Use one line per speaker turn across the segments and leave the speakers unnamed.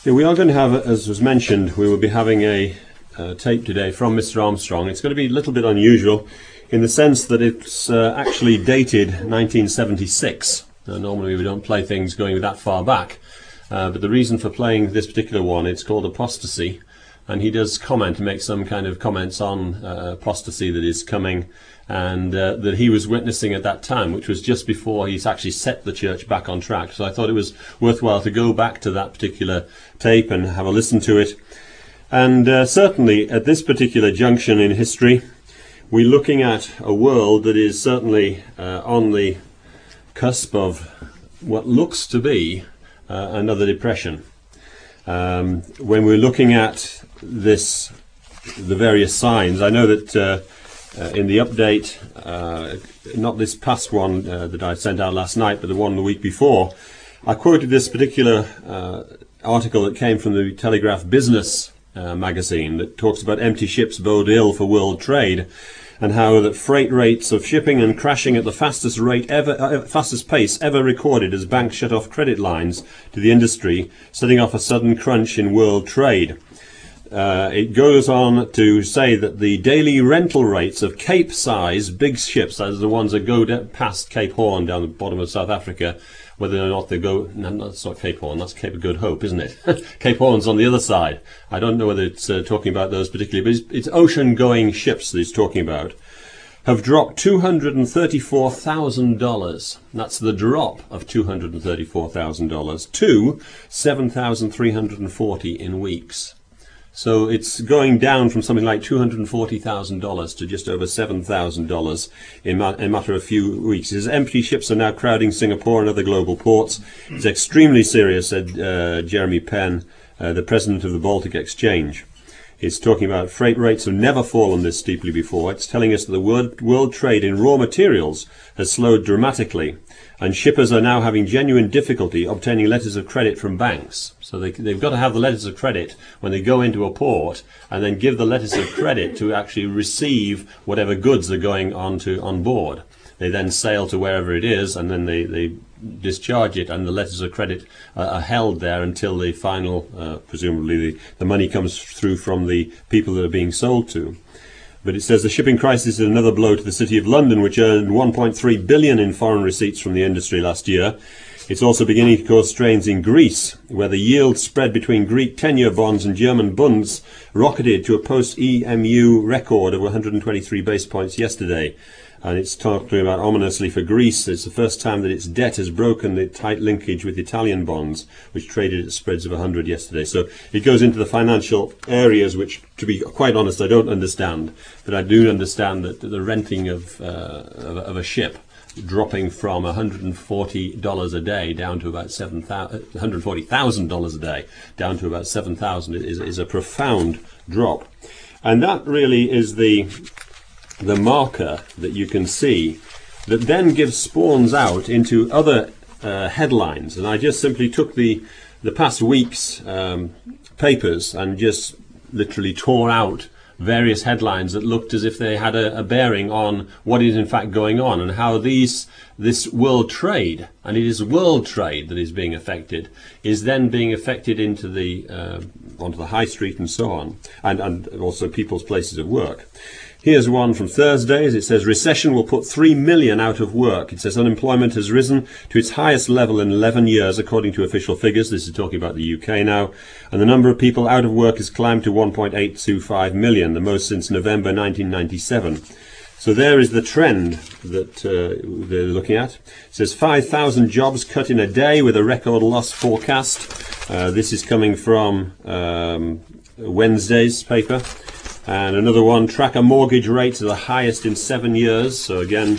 Yeah, we are going to have, as was mentioned, we will be having a tape today from Mr. Armstrong. It's going to be a little bit unusual in the sense that it's actually dated 1976. Normally we don't play things going that far back, but the reason for playing this particular one, it's called Apostasy, and he does comment, make some kind of comments on apostasy that is coming, and that he was witnessing at that time, which was just before he's actually set the church back on track. So I thought it was worthwhile to go back to that particular tape and have a listen to it. And certainly at this particular junction in history, we're looking at a world that is certainly on the cusp of what looks to be another depression. When we're looking at this, the various signs, I know that in the update, not this past one that I sent out last night, but the one the week before, I quoted this particular article that came from the Telegraph Business magazine that talks about empty ships bode ill for world trade, and how that freight rates of shipping and crashing at the fastest rate ever, fastest pace ever recorded as banks shut off credit lines to the industry, setting off a sudden crunch in world trade. It goes on to say that the daily rental rates of Cape-size big ships, as the ones that go past Cape Horn down the bottom of South Africa, whether or not they go, no, that's not Cape Horn, that's Cape of Good Hope, isn't it? Cape Horn's on the other side. I don't know whether it's talking about those particularly, but it's ocean-going ships that he's talking about, have dropped $234,000. That's the drop of $234,000 to $7,340 in weeks. So it's going down from something like $240,000 to just over $7,000 in a matter of a few weeks. His empty ships are now crowding Singapore and other global ports. It's extremely serious, said Jeremy Penn, the president of the Baltic Exchange. It's talking about freight rates have never fallen this steeply before. It's telling us that the world trade in raw materials has slowed dramatically, and shippers are now having genuine difficulty obtaining letters of credit from banks. So they've got to have the letters of credit when they go into a port, and then give the letters of credit to actually receive whatever goods are going on board. They then sail to wherever it is, and then they discharge it, and the letters of credit are held there until the final, presumably the money comes through from the people that are being sold to. But it says the shipping crisis is another blow to the City of London, which earned $1.3 billion in foreign receipts from the industry last year. It's also beginning to cause strains in Greece, where the yield spread between Greek 10-year bonds and German bunds rocketed to a post-EMU record of 123 basis points yesterday. And it's talking about, ominously for Greece, it's the first time that its debt has broken the tight linkage with Italian bonds, which traded at spreads of 100 yesterday. So it goes into the financial areas, which, to be quite honest, I don't understand. But I do understand that the renting of a ship dropping from $140 a day down to about $140,000 a day, down to about $7,000 is a profound drop. And that really is the marker that you can see that then spawns out into other headlines. And I just simply took the past week's papers and just literally tore out various headlines that looked as if they had a bearing on what is in fact going on, and how this world trade, and it is world trade that is being affected, is then being affected into onto the high street and so on, and also people's places of work. Here's one from Thursday. It says recession will put 3 million out of work. It says unemployment has risen to its highest level in 11 years, according to official figures. This is talking about the UK now. And the number of people out of work has climbed to 1.825 million, the most since November 1997. So there is the trend that they're looking at. It says 5,000 jobs cut in a day with a record loss forecast. This is coming from Wednesday's paper. And another one, tracker mortgage rates are the highest in 7 years. So again,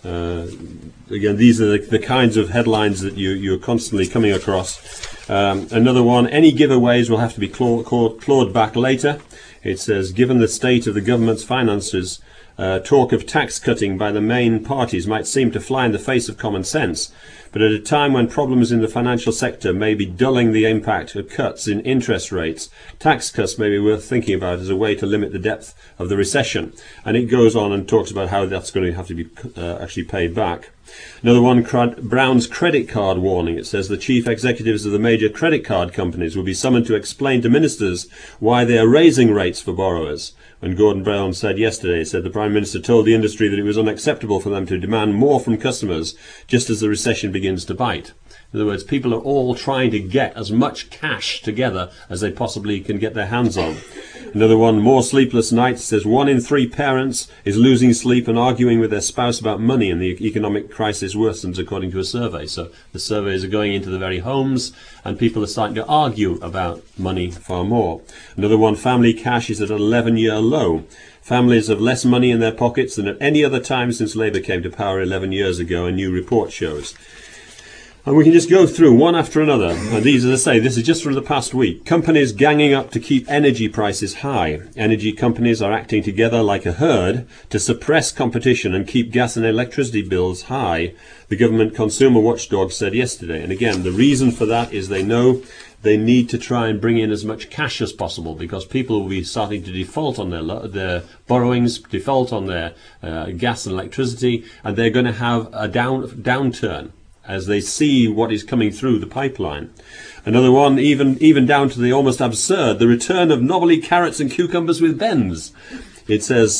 these are the kinds of headlines that you're constantly coming across. Another one, any giveaways will have to be clawed back later. It says, given the state of the government's finances, Talk of tax cutting by the main parties might seem to fly in the face of common sense, but at a time when problems in the financial sector may be dulling the impact of cuts in interest rates, tax cuts may be worth thinking about as a way to limit the depth of the recession. And it goes on and talks about how that's going to have to be actually paid back. Another one, Brown's credit card warning. It says the chief executives of the major credit card companies will be summoned to explain to ministers why they are raising rates for borrowers. And Gordon Brown said yesterday, the Prime Minister told the industry that it was unacceptable for them to demand more from customers just as the recession begins to bite. In other words, people are all trying to get as much cash together as they possibly can get their hands on. Another one, more sleepless nights, says 1 in 3 parents is losing sleep and arguing with their spouse about money, and the economic crisis worsens according to a survey. So the surveys are going into the very homes, and people are starting to argue about money far more. Another one, family cash is at an 11-year low. Families have less money in their pockets than at any other time since Labour came to power 11 years ago, a new report shows. And we can just go through one after another. And these, as I say, this is just from the past week. Companies ganging up to keep energy prices high. Energy companies are acting together like a herd to suppress competition and keep gas and electricity bills high, the government consumer watchdog said yesterday. And again, the reason for that is they know they need to try and bring in as much cash as possible, because people will be starting to default on their borrowings, default on their gas and electricity, and they're going to have a downturn as they see what is coming through the pipeline. Another one, even down to the almost absurd, the return of novelty carrots and cucumbers with bends. It says,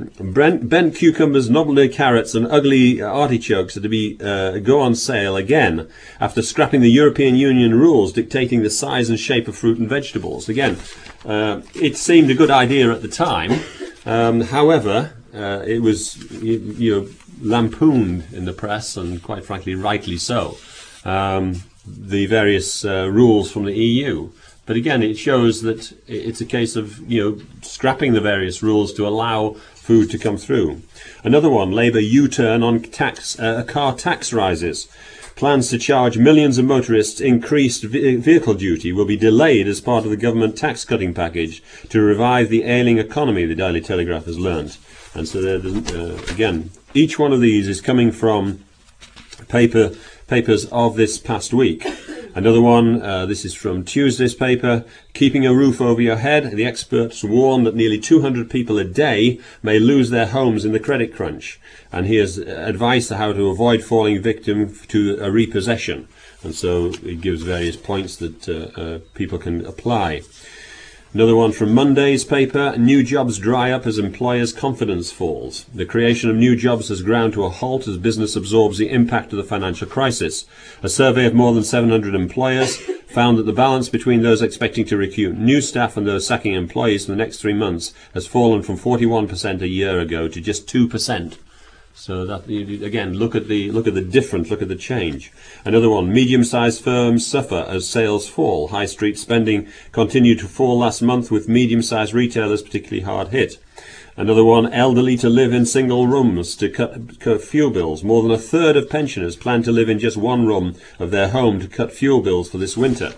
bent cucumbers, novelty carrots and ugly artichokes are to be go on sale again after scrapping the European Union rules dictating the size and shape of fruit and vegetables. Again, it seemed a good idea at the time. However, it was lampooned in the press, and quite frankly rightly so, the various rules from the EU. But again, it shows that it's a case of scrapping the various rules to allow food to come through. Another one, Labour U-turn on car tax rises. Plans to charge millions of motorists increased vehicle duty will be delayed as part of the government tax cutting package to revive the ailing economy, the Daily Telegraph has learnt. And so again, each one of these is coming from papers of this past week. Another one, this is from Tuesday's paper, keeping a roof over your head. The experts warn that nearly 200 people a day may lose their homes in the credit crunch. And here's advice on how to avoid falling victim to a repossession. And so it gives various points that people can apply. Another one from Monday's paper, new jobs dry up as employers' confidence falls. The creation of new jobs has ground to a halt as business absorbs the impact of the financial crisis. A survey of more than 700 employers found that the balance between those expecting to recruit new staff and those sacking employees in the next 3 months has fallen from 41% a year ago to just 2%. So that, again, look at the difference, look at the change. Another one, medium-sized firms suffer as sales fall. High street spending continued to fall last month, with medium-sized retailers particularly hard hit. Another one, elderly to live in single rooms to cut fuel bills. More than a third of pensioners plan to live in just one room of their home to cut fuel bills for this winter.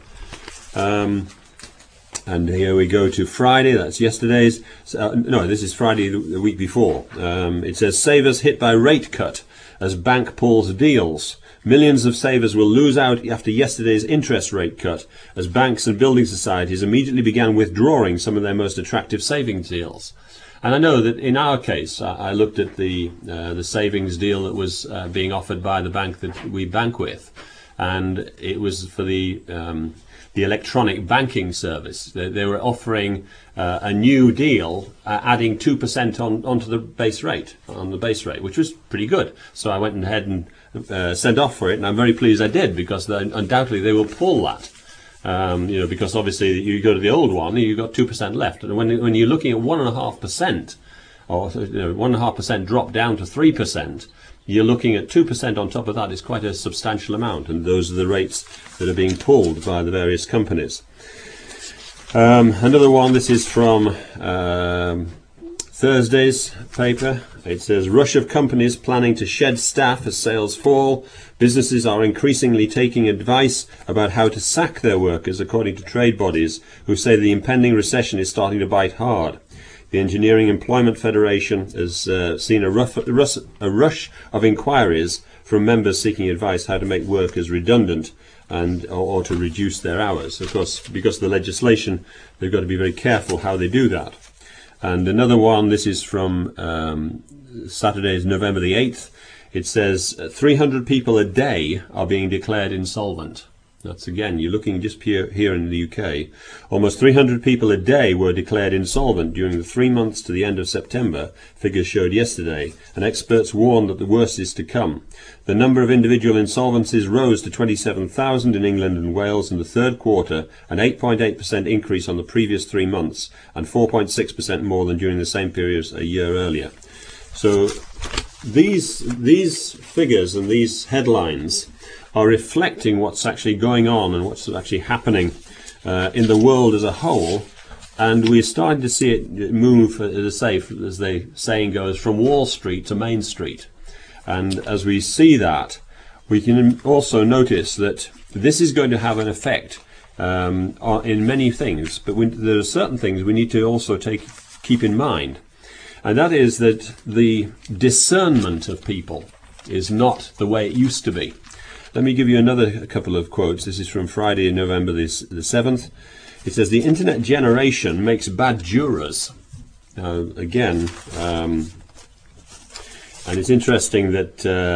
And here we go to Friday, that's yesterday's. No, this is Friday the week before. It says, savers hit by rate cut as bank pulls deals. Millions of savers will lose out after yesterday's interest rate cut, as banks and building societies immediately began withdrawing some of their most attractive savings deals. And I know that in our case, I looked at the savings deal that was being offered by the bank that we bank with, and it was for the electronic banking service. They were offering a new deal, adding 2% onto the base rate, which was pretty good. So I went ahead and sent off for it, and I'm very pleased I did, because undoubtedly they will pull that. Because obviously you go to the old one, you've got 2% left, and when you're looking at 1.5%, or 1.5% drop down to 3%, you're looking at 2% on top of that. Is quite a substantial amount, and those are the rates that are being pulled by the various companies. Another one, this is from Thursday's paper. It says, rush of companies planning to shed staff as sales fall. Businesses are increasingly taking advice about how to sack their workers, according to trade bodies, who say the impending recession is starting to bite hard. The Engineering Employment Federation has seen a rush of inquiries from members seeking advice how to make workers redundant and or to reduce their hours. Of course, because of the legislation, they've got to be very careful how they do that. And another one, this is from Saturday's November the 8th. It says 300 people a day are being declared insolvent. That's again, you're looking just here in the UK. Almost 300 people a day were declared insolvent during the 3 months to the end of September, figures showed yesterday, and experts warn that the worst is to come. The number of individual insolvencies rose to 27,000 in England and Wales in the third quarter, an 8.8% increase on the previous 3 months, and 4.6% more than during the same period a year earlier. So these figures and these headlines are reflecting what's actually going on and what's actually happening in the world as a whole, and we're starting to see it move, as the saying goes, from Wall Street to Main Street. And as we see that, we can also notice that this is going to have an effect in many things, but there are certain things we need to also keep in mind, and that is that the discernment of people is not the way it used to be. Let me give you another couple of quotes. This is from Friday, November the 7th. It says, "The internet generation makes bad jurors." Now, again, and it's interesting that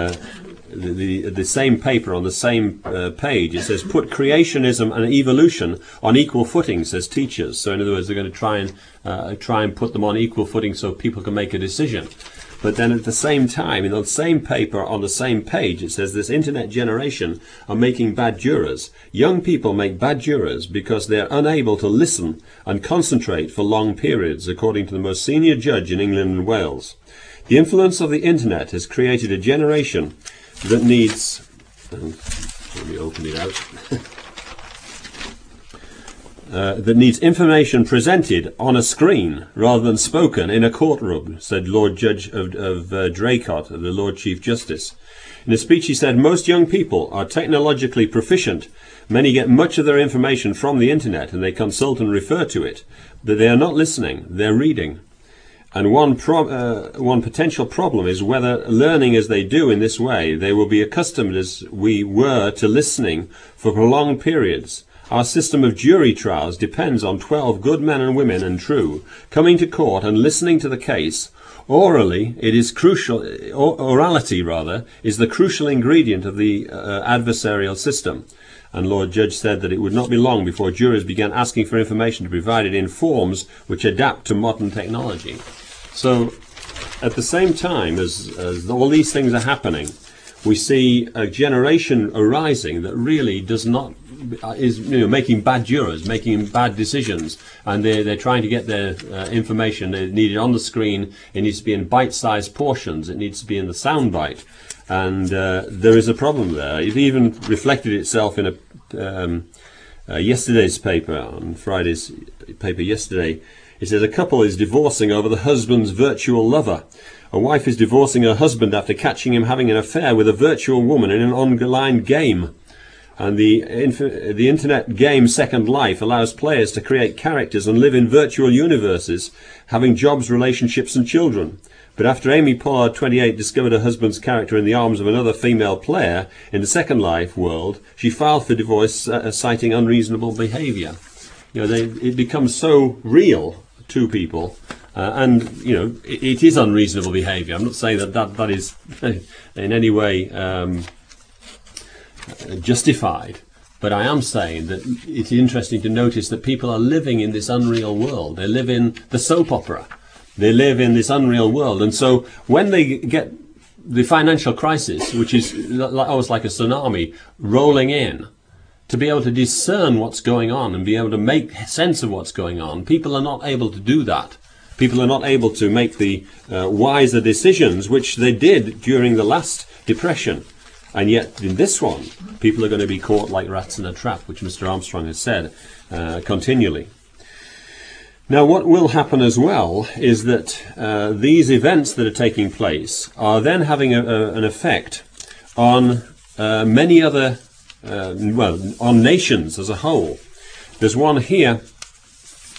the same paper on the same page, it says, "Put creationism and evolution on equal footing," says teachers. So in other words, they're going to try and put them on equal footing so people can make a decision. But then at the same time, in the same paper on the same page, it says this internet generation are making bad jurors. Young people make bad jurors because they're unable to listen and concentrate for long periods, according to the most senior judge in England and Wales. The influence of the internet has created a generation that needs... let me open it out. That needs information presented on a screen rather than spoken in a courtroom, said Lord Judge of Draycott, the Lord Chief Justice. In a speech he said, "Most young people are technologically proficient. Many get much of their information from the internet and they consult and refer to it. But they are not listening, they're reading. And one potential problem is whether, learning as they do in this way, they will be accustomed as we were to listening for prolonged periods. Our system of jury trials depends on 12 good men and women and true coming to court and listening to the case. Orality is the crucial ingredient of the adversarial system." And Lord Judge said that it would not be long before jurors began asking for information to be provided in forms which adapt to modern technology. So at the same time as all these things are happening, we see a generation arising that really is making bad jurors, making bad decisions, and they're trying to get their information. They need it on the screen. It needs to be in bite-sized portions. It needs to be in the soundbite, and there is a problem there. It even reflected itself in yesterday's paper, on Friday's paper yesterday. It says a couple is divorcing over the husband's virtual lover. A wife is divorcing her husband after catching him having an affair with a virtual woman in an online game. And the internet game Second Life allows players to create characters and live in virtual universes, having jobs, relationships and children. But after Amy Pollard, 28, discovered her husband's character in the arms of another female player in the Second Life world, she filed for divorce, citing unreasonable behaviour. It becomes so real to people, and it is unreasonable behaviour. I'm not saying that is in any way justified, but I am saying that it's interesting to notice that people are living in this unreal world. They live in the soap opera. They live in this unreal world, and so when they get the financial crisis, which is almost like a tsunami rolling in, to be able to discern what's going on and be able to make sense of what's going on, people are not able to do that. People are not able to make the wiser decisions which they did during the last depression. And yet, in this one, people are going to be caught like rats in a trap, which Mr. Armstrong has said continually. Now, what will happen as well is that these events that are taking place are then having an effect on many other, on nations as a whole. There's one here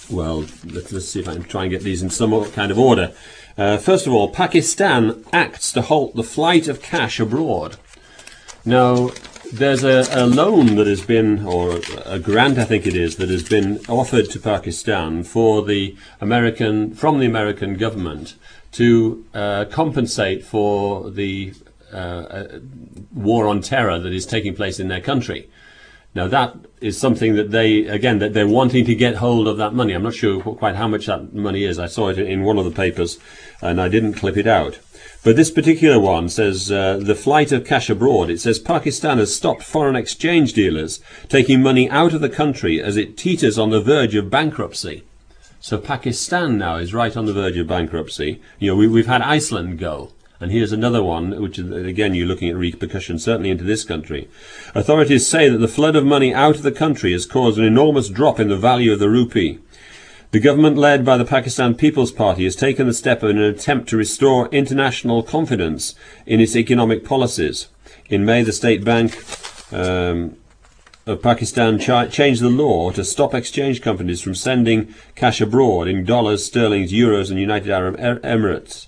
Well, let's see if I can try and get these in some kind of order. First of all, Pakistan acts to halt the flight of cash abroad. Now, there's a loan that has been, or a grant I think it is, that has been offered to Pakistan from the American government to compensate for the war on terror that is taking place in their country. Now that is something that they're wanting to get hold of that money. I'm not sure quite how much that money is. I saw it in one of the papers and I didn't clip it out. But this particular one says the flight of cash abroad. It says Pakistan has stopped foreign exchange dealers taking money out of the country as it teeters on the verge of bankruptcy. So Pakistan now is right on the verge of bankruptcy. You know, we've had Iceland go. And here's another one, which is, again, you're looking at repercussions, certainly into this country. Authorities say that the flood of money out of the country has caused an enormous drop in the value of the rupee. The government, led by the Pakistan People's Party, has taken the step in an attempt to restore international confidence in its economic policies. In May, the State Bank of Pakistan changed the law to stop exchange companies from sending cash abroad in dollars, sterlings, euros, and United Arab Emirates.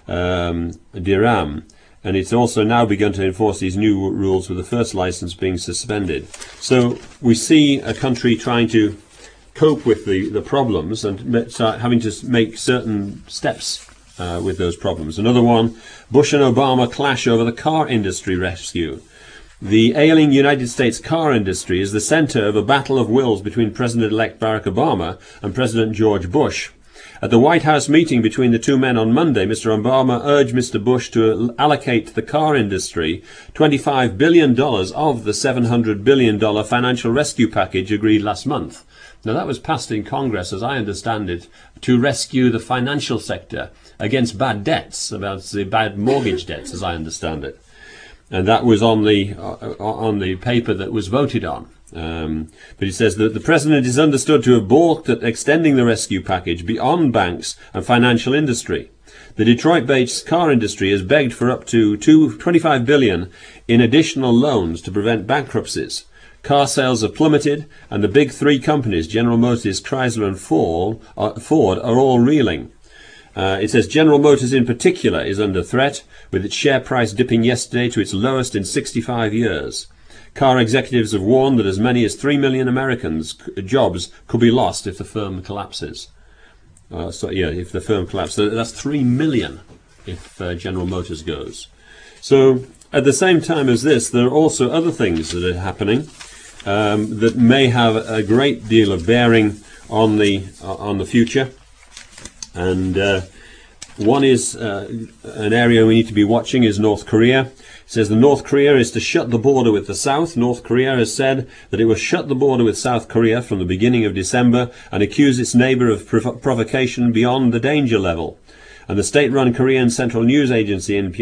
Dirham, and it's also now begun to enforce these new rules with the first license being suspended. So we see a country trying to cope with the problems and start having to make certain steps with those problems. Another one, Bush and Obama clash over the car industry rescue. The ailing United States car industry is the center of a battle of wills between President-elect Barack Obama and President George Bush. At the White House meeting between the two men on Monday, Mr. Obama urged Mr. Bush to allocate to the car industry $25 billion of the $700 billion financial rescue package agreed last month. Now, that was passed in Congress, as I understand it, to rescue the financial sector against bad debts, about the bad mortgage debts, as I understand it. And that was on the paper that was voted on. But he says that the president is understood to have balked at extending the rescue package beyond banks and financial industry. The Detroit-based car industry has begged for up to $25 billion in additional loans to prevent bankruptcies. Car sales have plummeted, and the big three companies, General Motors, Chrysler and Ford, are all reeling. It says General Motors in particular is under threat, with its share price dipping yesterday to its lowest in 65 years. Car executives have warned that as many as 3 million Americans' jobs could be lost if the firm collapses. If the firm collapses. That's 3 million if General Motors goes. So at the same time as this, there are also other things that are happening that may have a great deal of bearing on the future. And one is an area we need to be watching is North Korea. It says that North Korea is to shut the border with the South. North Korea has said that it will shut the border with South Korea from the beginning of December and accuse its neighbour of provocation beyond the danger level. And the state-run Korean Central News Agency in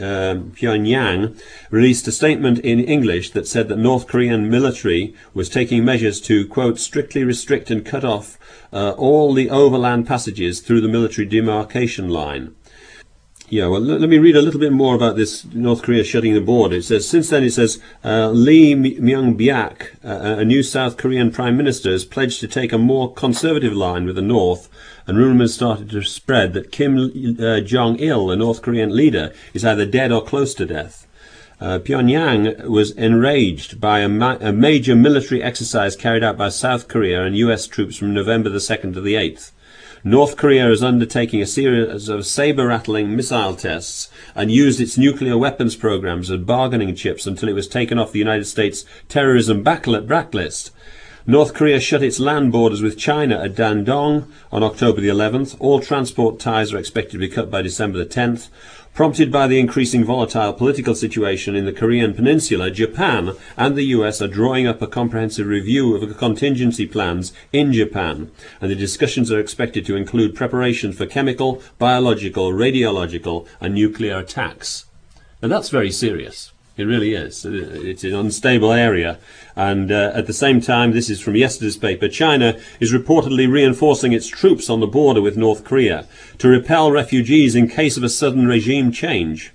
Pyongyang released a statement in English that said that North Korean military was taking measures to, quote, strictly restrict and cut off all the overland passages through the military demarcation line. Yeah, well, let me read a little bit more about this North Korea shutting the border. It says, since then, it says, Lee Myung-byak, a new South Korean prime minister, has pledged to take a more conservative line with the North, and rumours started to spread that Kim Jong-il, the North Korean leader, is either dead or close to death. Pyongyang was enraged by a major military exercise carried out by South Korea and US troops from November the 2nd to the 8th. North Korea is undertaking a series of saber-rattling missile tests and used its nuclear weapons programs as bargaining chips until it was taken off the United States terrorism blacklist. North Korea shut its land borders with China at Dandong on October the 11th. All transport ties are expected to be cut by December the 10th. Prompted by the increasing volatile political situation in the Korean peninsula, Japan and the US are drawing up a comprehensive review of the contingency plans in Japan, and the discussions are expected to include preparations for chemical, biological, radiological and nuclear attacks. Now that's very serious. It really is. It's an unstable area. And at the same time, this is from yesterday's paper, China is reportedly reinforcing its troops on the border with North Korea to repel refugees in case of a sudden regime change.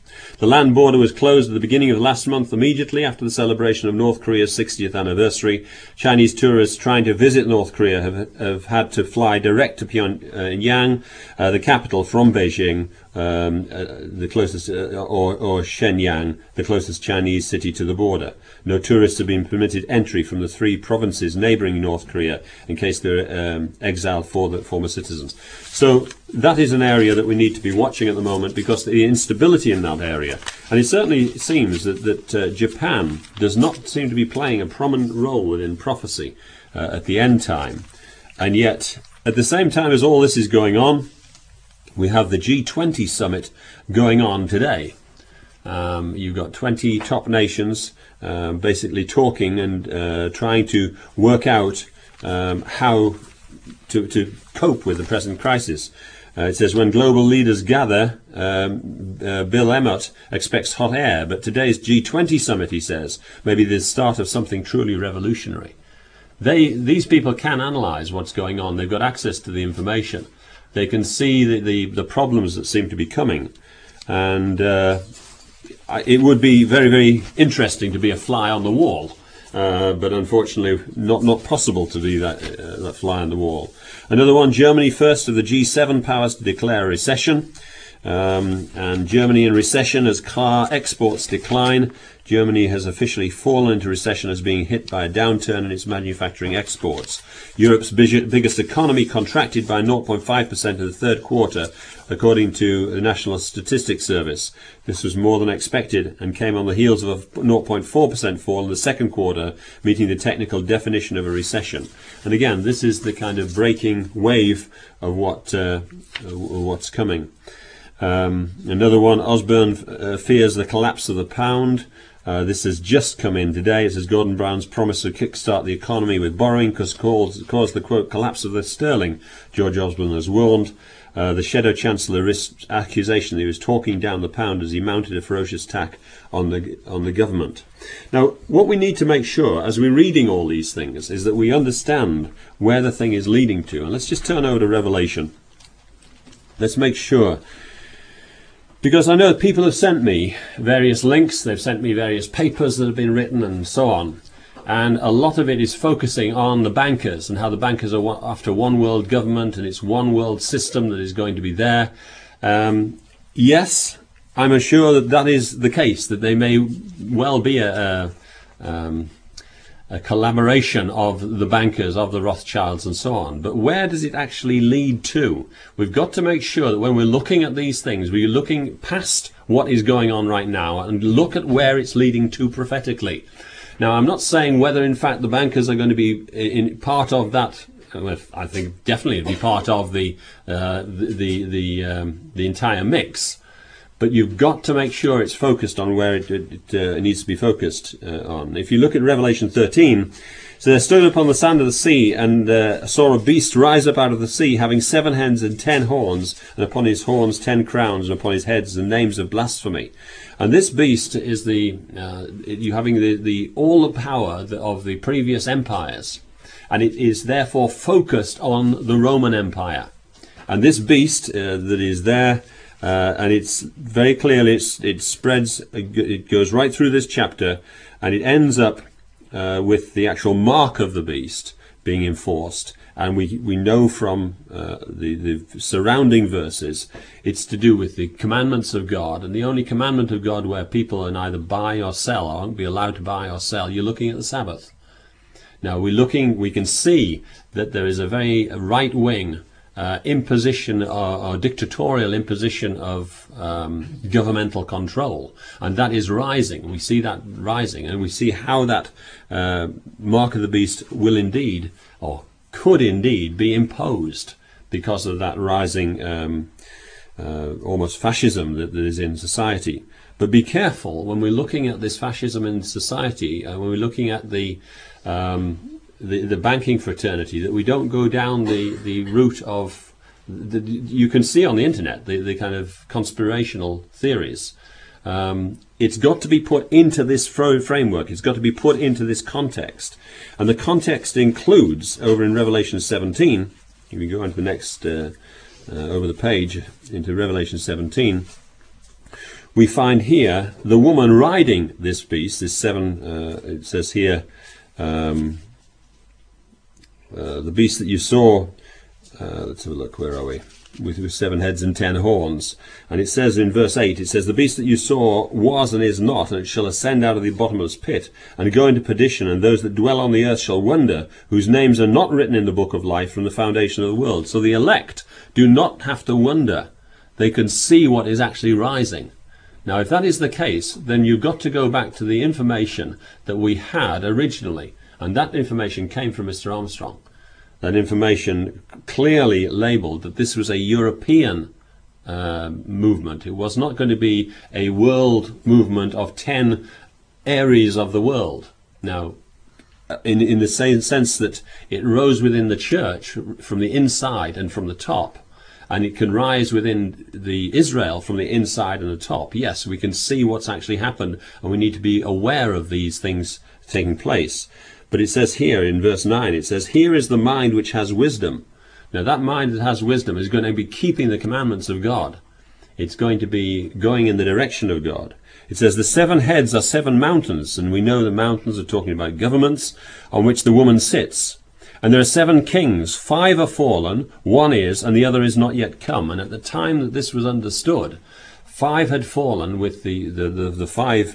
The land border was closed at the beginning of last month, immediately after the celebration of North Korea's 60th anniversary. Chinese tourists trying to visit North Korea have had to fly direct to Pyongyang, the capital, from Beijing, the closest, or Shenyang, the closest Chinese city to the border. No tourists have been permitted entry from the 3 provinces neighbouring North Korea in case they're exiled former citizens. So that is an area that we need to be watching at the moment, because the instability in that area, and it certainly seems that Japan does not seem to be playing a prominent role within prophecy at the end time. And yet, at the same time as all this is going on, we have the G20 summit going on today. You've got 20 top nations basically talking and trying to work out how to cope with the present crisis. It says, when global leaders gather, Bill Emmott expects hot air, but today's G20 summit, he says, may be the start of something truly revolutionary. These people can analyse what's going on. They've got access to the information. They can see the problems that seem to be coming. And it would be very, very interesting to be a fly on the wall. But unfortunately not possible to be that fly on the wall. Another one, Germany, first of the G7 powers to declare a recession. And Germany in recession as car exports decline. Germany has officially fallen into recession as being hit by a downturn in its manufacturing exports. Europe's biggest economy contracted by 0.5% in the third quarter, according to the National Statistics Service. This was more than expected and came on the heels of a 0.4% fall in the second quarter, meeting the technical definition of a recession. And again, this is the kind of breaking wave of what's coming. Another one, Osborne fears the collapse of the pound. This has just come in today. It says Gordon Brown's promise to kickstart the economy with borrowing could cause the, quote, collapse of the sterling, George Osborne has warned. The Shadow Chancellor risked accusation that he was talking down the pound as he mounted a ferocious attack on the government. Now, what we need to make sure as we're reading all these things is that we understand where the thing is leading to. And let's just turn over to Revelation. Let's make sure. Because I know people have sent me various links, they've sent me various papers that have been written and so on. And a lot of it is focusing on the bankers and how the bankers are after one world government and it's one world system that is going to be there. Yes, I'm sure that is the case, that they may well be a collaboration of the bankers, of the Rothschilds and so on. But where does it actually lead to? We've got to make sure that when we're looking at these things, we're looking past what is going on right now and look at where it's leading to prophetically. Now, I'm not saying whether in fact the bankers are going to be in part of that. Well, I think definitely it'll be part of the entire mix. But you've got to make sure it's focused on where it needs to be focused on. If you look at Revelation 13, so there stood upon the sand of the sea and saw a beast rise up out of the sea, having 7 heads and 10 horns, and upon his horns 10 crowns, and upon his heads the names of blasphemy. And this beast is you having all the power of the previous empires, and it is therefore focused on the Roman Empire. And this beast that is there. And it's very clearly, it spreads, it goes right through this chapter, and it ends up with the actual mark of the beast being enforced. And we know from the surrounding verses, it's to do with the commandments of God. And the only commandment of God where people are neither buy or sell, or won't be allowed to buy or sell, you're looking at the Sabbath. Now we can see that there is a very right-wing imposition or dictatorial imposition of governmental control, and that is rising. We see that rising, and we see how that mark of the beast will indeed, or could indeed, be imposed because of that rising almost fascism that is in society. But be careful when we're looking at this fascism in society, when we're looking at the banking fraternity, that we don't go down the route of you can see on the internet the kind of conspirational theories. It's got to be put into this framework. It's got to be put into this context, and the context includes, over in Revelation 17, if we go on to the next over the page into Revelation 17, we find here the woman riding this beast, this seven, it says here, the beast that you saw, let's have a look, where are we? With 7 heads and 10 horns. And it says in verse 8, it says, the beast that you saw was and is not, and it shall ascend out of the bottomless pit, and go into perdition, and those that dwell on the earth shall wonder, whose names are not written in the book of life from the foundation of the world. So the elect do not have to wonder. They can see what is actually rising. Now, if that is the case, then you've got to go back to the information that we had originally, and that information came from Mr. Armstrong. That information clearly labelled that this was a European movement. It was not going to be a world movement of 10 areas of the world. Now, in the same sense that it rose within the church from the inside and from the top, and it can rise within the Israel from the inside and the top. Yes, we can see what's actually happened, and we need to be aware of these things taking place. But it says here in verse 9, it says, here is the mind which has wisdom. Now that mind that has wisdom is going to be keeping the commandments of God. It's going to be going in the direction of God. It says the 7 heads are 7 mountains, and we know the mountains are talking about governments on which the woman sits. And there are 7 kings, 5 are fallen, 1 is, and the other is not yet come. And at the time that this was understood, 5 had fallen with the 5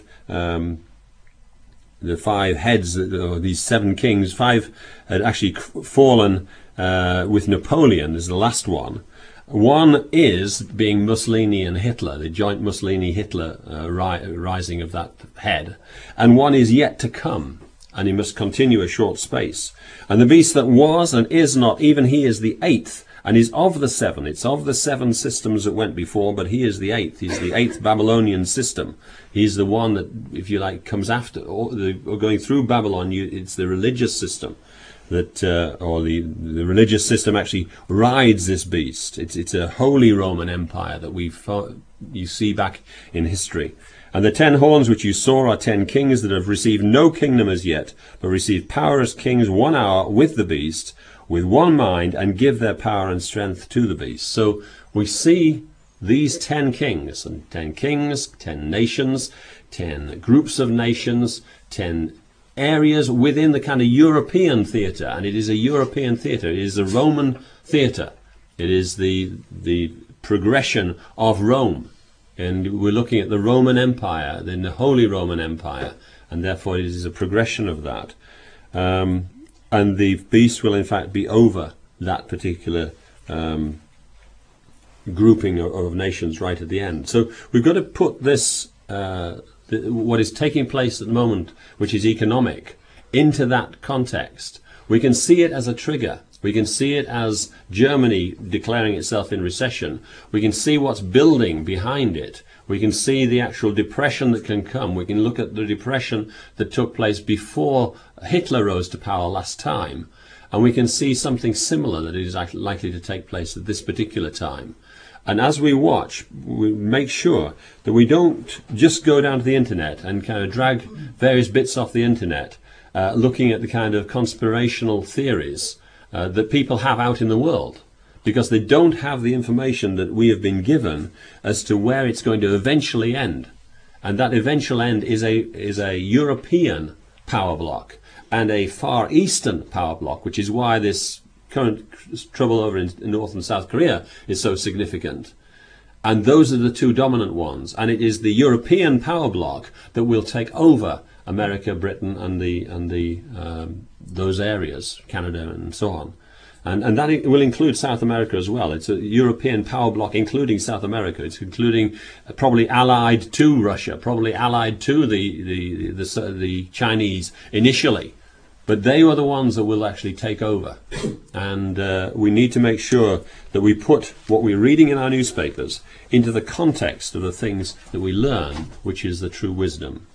heads, or these 7 kings. 5 had actually fallen with Napoleon as the last one. 1 is being Mussolini and Hitler, the joint Mussolini-Hitler rising of that head. And 1 is yet to come, and he must continue a short space. And the beast that was and is not, even he is the 8th, and is of the 7. It's of the 7 systems that went before, but he is the 8th. He's the 8th Babylonian system. He's the one that, if you like, comes after, or going through Babylon. It's the religious system that, or the religious system actually rides this beast. It's a Holy Roman Empire that you see back in history. And the 10 horns which you saw are 10 kings that have received no kingdom as yet, but received power as kings 1 hour with the beast, with 1 mind, and give their power and strength to the beast. So we see these 10 kings, and 10 kings, 10 nations, 10 groups of nations, 10 areas within the kind of European theatre. And it is a European theatre. It is a Roman theatre. It is the progression of Rome. And we're looking at the Roman Empire, then the Holy Roman Empire, and therefore it is a progression of that. And the beast will in fact be over that particular grouping of nations right at the end. So we've got to put this, what is taking place at the moment, which is economic, into that context. We can see it as a trigger. We can see it as Germany declaring itself in recession. We can see what's building behind it. We can see the actual depression that can come. We can look at the depression that took place before Hitler rose to power last time. And we can see something similar that is likely to take place at this particular time. And as we watch, we make sure that we don't just go down to the internet and kind of drag various bits off the internet, looking at the kind of conspirational theories that people have out in the world, because they don't have the information that we have been given as to where it's going to eventually end. And that eventual end is a European power block and a Far Eastern power block, which is why this current trouble over in North and South Korea is so significant. And those are the 2 dominant ones. And it is the European power block that will take over America, Britain, and those areas, Canada and so on. And that will include South America as well. It's a European power block including South America. It's including probably allied to Russia, probably allied to the Chinese initially. But they were the ones that will actually take over. And we need to make sure that we put what we're reading in our newspapers into the context of the things that we learn, which is the true wisdom.